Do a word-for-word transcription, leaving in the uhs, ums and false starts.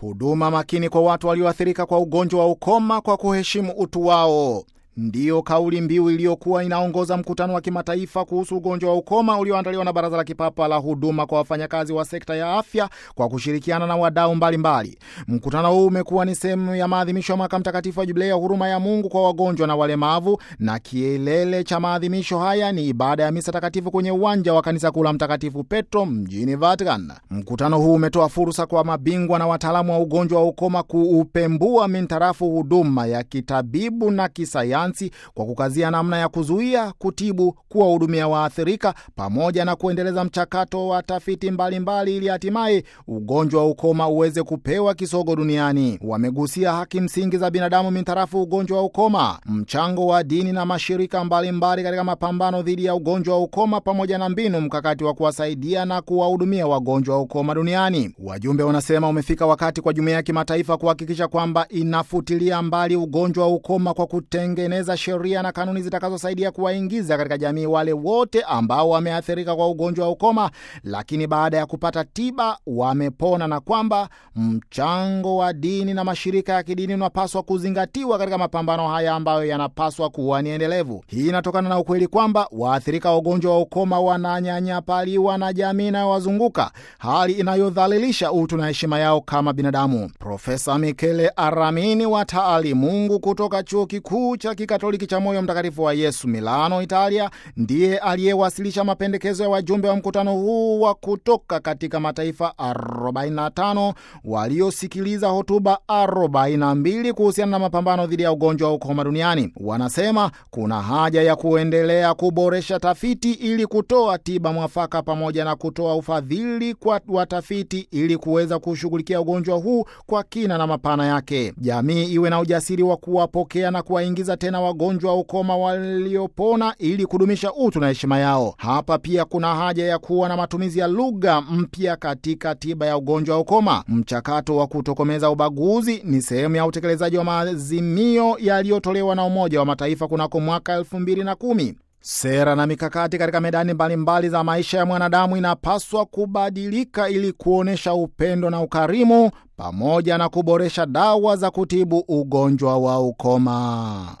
Huduma makini kwa watu walioathirika kwa ugonjwa wa ukoma kwa kuheshimu utu wao. Ndiyo kauli mbiu iliyokuwa inaongoza mkutano wa kimataifa kuhusu ugonjwa wa ukoma ulioandaliwa na Baraza la Kipapa la Huduma kwa wafanyakazi wa sekta ya afya kwa kushirikiana na wadau mbalimbali. Mkutano huu umekuwa ni sehemu ya maadhimisho ya mwaka mtakatifu wa Jubilei ya huruma ya Mungu kwa wagonjwa na walemavu, na kielele cha maadhimisho haya ni ibada ya misa takatifu kwenye uwanja wa kanisa kuu la Mtakatifu Petro mjini Vatican. Mkutano huu umetoa fursa kwa mabingwa na wataalamu wa ugonjwa wa ukoma kuupembua mintarafu huduma ya kitabibu na kisayansi kwa kukazia namna ya kuzuia, kutibu, kuwahudumia waathirika pamoja na kuendeleza mchakato wa tafiti mbalimbali ili hatimaye ugonjwa wa ukoma uweze kupewa kisogo duniani. Wamegusia haki msingi za binadamu mintarafu ugonjwa wa ukoma, mchango wa dini na mashirika mbalimbali katika mapambano dhidi ya ugonjwa wa ukoma pamoja na mbinu mkakati wa kuwasaidia na kuwahudumia wagonjwa wa ukoma duniani. Wajumbe wanasema umefika wakati kwa jumuiya ya kimataifa kuhakikisha kwamba inafutilia mbali ugonjwa wa ukoma kwa kutenge eneza sheria na kanuni zitakazosaidia kuwaingiza katika jamii wale wote ambao wameathirika kwa ugonjwa wa ukoma, lakini baada ya kupata tiba wamepona, na kwamba mchango wa dini na mashirika ya kidini unapaswa kuzingatiwa katika mapambano haya ambayo yanapaswa kuwa ni endelevu. Hii inatokana na ukweli kwamba waathirika wa ugonjwa wa ukoma wananyanyapaliwa na jamii inayowazunguka, hali inayodhalilisha utu na heshima yao kama binadamu. Profesa Michele Aramini wa taalimungu kutoka Chuo Kikuu cha Kikatoliki cha Moyo Mtakatifu wa Yesu Milano, Italia, ndiye aliyewasilisha mapendekezo ya wajumbe wa mkutano huu wa kutoka katika mataifa arobaini na tano waliosikiliza hotuba arobaini na mbili kuhusiana na mapambano dhidi ya ugonjwa wa ukoma duniani. Wanasema kuna haja ya kuendelea kuboresha tafiti ili kutoa tiba mwafaka pamoja na kutoa ufadhili kwa watafiti ili kuweza kushughulikia ugonjwa huu kwa kina na mapana yake. Jamii iwe na ujasiri wa kuwapokea na kuwaingiza tena wagonjwa wa ukoma waliopona ili kudumisha utu na heshima yao. Hapa pia kuna haja ya kuwa na matumizi ya lugha mpya katika tiba ya ugonjwa wa ukoma. Mchakato wa kutokomeza ubaguzi ni sehemu ya utekelezaji wa maazimio yaliyotolewa na Umoja wa Mataifa kunako mwaka elfu mbili na kumi. Sera na mikakati katika medani mbalimbali za maisha ya mwanadamu inapaswa kubadilika ili kuonesha upendo na ukarimu pamoja na kuboresha dawa za kutibu ugonjwa wa ukoma.